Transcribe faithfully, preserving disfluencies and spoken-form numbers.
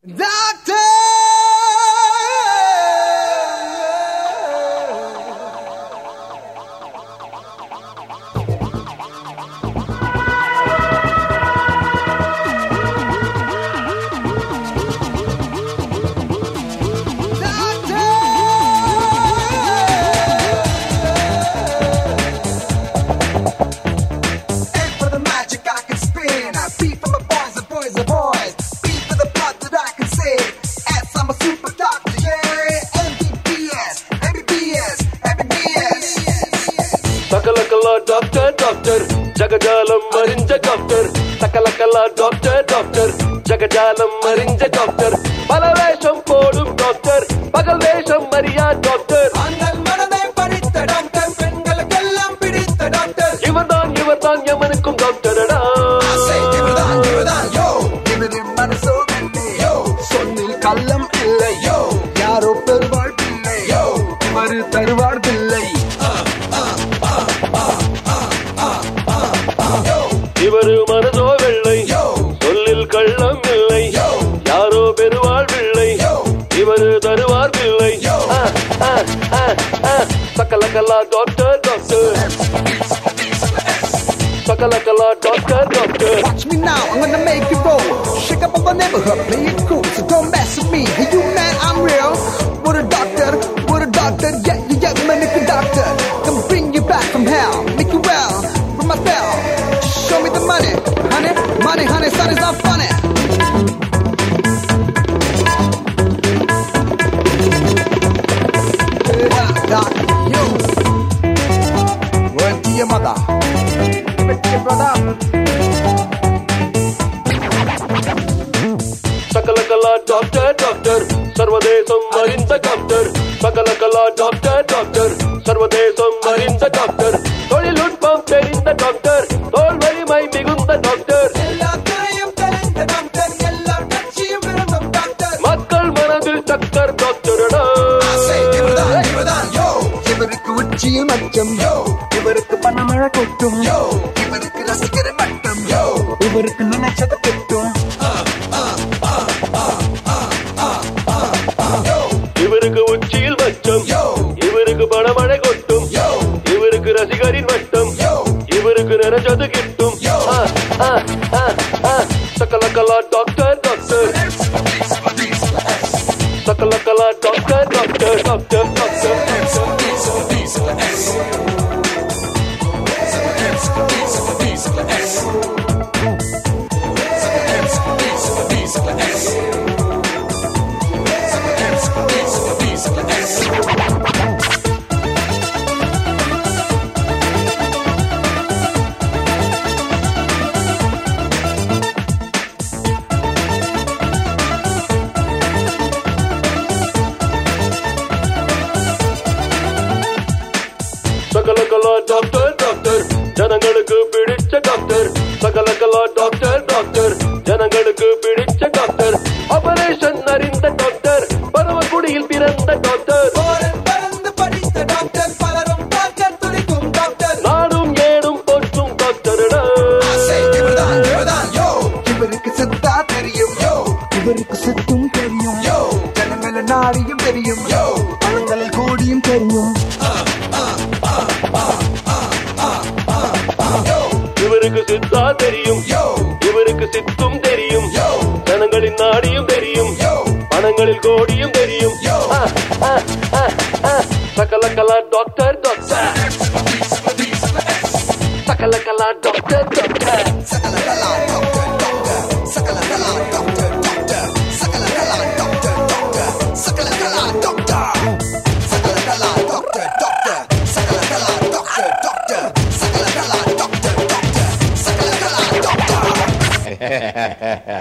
Doctor! Doctor, doctor, Jagajalam Marinja doctor, Sakalakala doctor, doctor, Jagajalam Marinja doctor, Palavesham Podum doctor, Pagalvesham Maria doctor, Angal Manade Paditha doctor, Pengalakkallam Piditha doctor, Ivardan, Ivardan Yamanukum doctor, I say Ivardan, Ivardan, yo, Ivarim Manaso, yo, Sonil Kallam Illa, yo, Yaro Pervar Pillai, yo, Ivaru Tarvar Pillai. இவரு மனசோ வெள்ளை சொல்லில் கள்ளம் இல்லை யாரோ பெறுவாள் பிள்ளை இவரு தருவார் பிள்ளை சக்கலக்கல்லா டாக்டர் டாக்டர் சக்கலக்கல்லா doctor doctor Watch me now, I'm gonna make you roll. Shake up on the neighborhood, play it cool, so don't mess with me. Hey, you man, I'm real. What a doctor, what a doctor, yeah, yeah, yeah, man, make a doctor. Come bring you back from hell, make you well, from my bell. Show me the money, honey, money, honey, son, it's not funny. Yeah, doc, you. Word to your mother. Give it to your brother. சகலகலா doctor doctor சர்வதேசம் அறிந்த doctor சகலகலா doctor doctor சர்வதேசம் அறிந்த doctor தொழில்நுட்பம் தெரிந்த doctor தோல் வலிமை மிகுந்த டாக்டர் எல்லா துறையும் தெரிந்த டாக்டர், எல்லா கட்சியும் விரும்பும் டாக்டர். மக்கள் மனதில் சக்கர் டாக்டரடா இவருக்கு உச்சியில் மச்சம் இவருக்கு பணமழை கொட்டும் இவருக்கு ரசிகர மட்டம் இவருக்கு நினைச்சது கிட்டும் இவருக்கு உச்சியில் மச்சம் இவருக்கு பணமழை கொட்டும் இவருக்கு ரசிகரின் வட்டம் இவருக்கு நினைச்சது கிட்டும் சகலகலா டாக்டர் டாக்டர் சகலகலா டாக்டர் டாக்டர் டாக்டர் டாக்டர் சகலகலா டாக்டர் டாக்டர் ஜனங்களுக்கு பிடிச்ச டாக்டர் சகலகலா டாக்டர் டாக்டர் ஜனங்களுக்கு பிடிச்ச டாக்டர் ஆபரேஷன் அறிந்த டாக்டர் பரமக்குடியில் பிறந்த டாக்டர் பறந்து படித்த டாக்டர், பலரும் டாக்டர் துடிக்கும் டாக்டர். நாடும் ஏடும் போற்றும் டாக்டரடா இவருக்கு சித்தா தெரியும் இவருக்கு சித்தும் தெரியும் ஜனங்கள நாடியும் தெரியும் பழங்களில் கோடியும் தெரியும் இவருக்கு சித்தா தெரியும் இவருக்கு சித்தும் தெரியும் ஜனங்களின் நாடியும் தெரியும் பணங்களில் கோடியும் தெரியும் சகலகலா டாக்டர் டாக்டர் சகலகலா டாக்டர் டாக்டர் சகலகலா டாக்டர் டாக்டர் சகலகலா டாக்டர் டாக்டர் சகலகலா டாக்டர் டாக்டர் சகலகலா டாக்டர் சகலகலா டாக்டர் டாக்டர் சகலகலா டாக்டர் டாக்டர் சகலகலா டாக்டர் டாக்டர் சகலகலா டாக்டர்